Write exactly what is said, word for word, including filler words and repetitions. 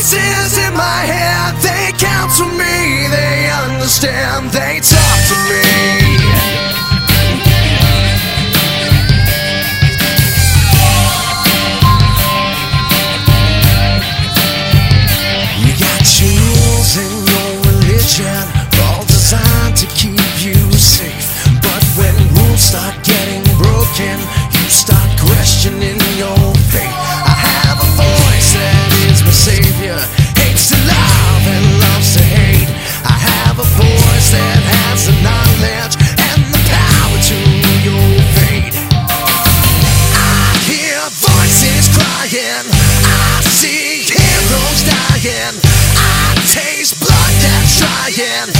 voices in my head, they counsel me, they understand, they talk to me. You got your rules in your religion, all designed to keep you safe. But when rules start getting broken, you start questioning your faith. I have a voice that is my savior, hates to love and loves to hate. I have a voice that has the knowledge and the power to your fate. I hear voices crying, I see heroes dying, I taste blood that's trying